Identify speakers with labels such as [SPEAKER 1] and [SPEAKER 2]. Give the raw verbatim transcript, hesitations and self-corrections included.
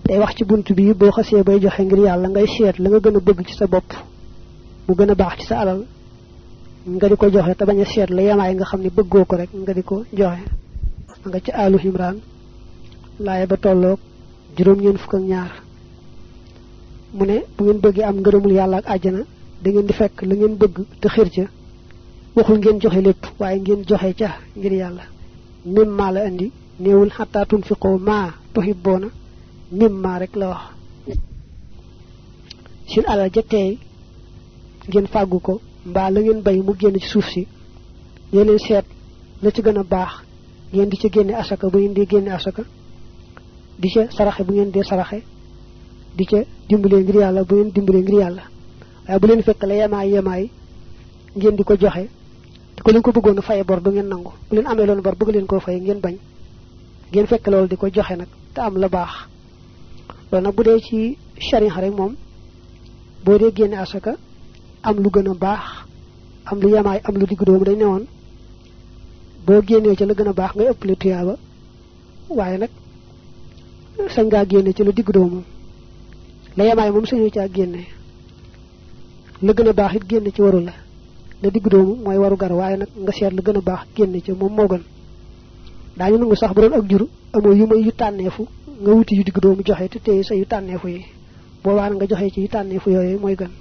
[SPEAKER 1] day wax ci buntu bi bo xasse bay joxe ngir yalla ngay seet la nga gëna bëgg ci sa bop mu gëna baax ci sa alal nga diko joxe ta baña seet la yamaay nga xamni bëggoo ko rek nga diko joxe nga ci alu Imran laaya ba tollok juroom ñeen fuk ak ñaar mu ne bu ngeen bëgg am ngërëmul yalla ak aljana da ngeen di fekk la ngeen bëgg te xir ca waxul ngeen joxe lepp waye ngeen joxe ca ngir yalla mimma la andi neewul hatta tunfiqu ma tuhibbuna mimma rek la wax seen alal ja tey ngeen fàggu ko mbaa la ngeen bay mu génn ci suuf si yeneen seet la ci gën a baax ngeen di ci génne asaka bu ngeen di génne asaka di ca saraxe bu ngeen di saraxe di ca dimbale ngir yàlla bu ngeen dimbale ngir yàlla waaye bu leen fekk la yemaay yemaay ngeen di ko joxe te ko leen ko bëggoon a faye bor du ngeen nangu bu leen amee loon bor bëgg leen koo fay ngeen bañ ngeen fekk loolu di ko joxe nag te am la baax loolu nag bu dee ci sharia rek moom boo dee génne asaka am lu gën a baax am lu yamaay am lu digg doomu dañ newoon boo génnee ci la gën a baax ngay ëpp le tuyaaba waaye nag sañ ngaa génne ci lu digg doomu la yamaay moom sañu caa génne la gën a baax it génne ci waru la la digg doomu mooy waru gar waaye nag nga seet la gën a baax génne ci moom moo gën daañu nangu sax bu doon ak jur amoo yu may yu tànneefu nga wuti yu digg doomu joxe te tey sa yu tànneefu yi boobaa nga joxe ci yu tànneefu yooyu mooy gën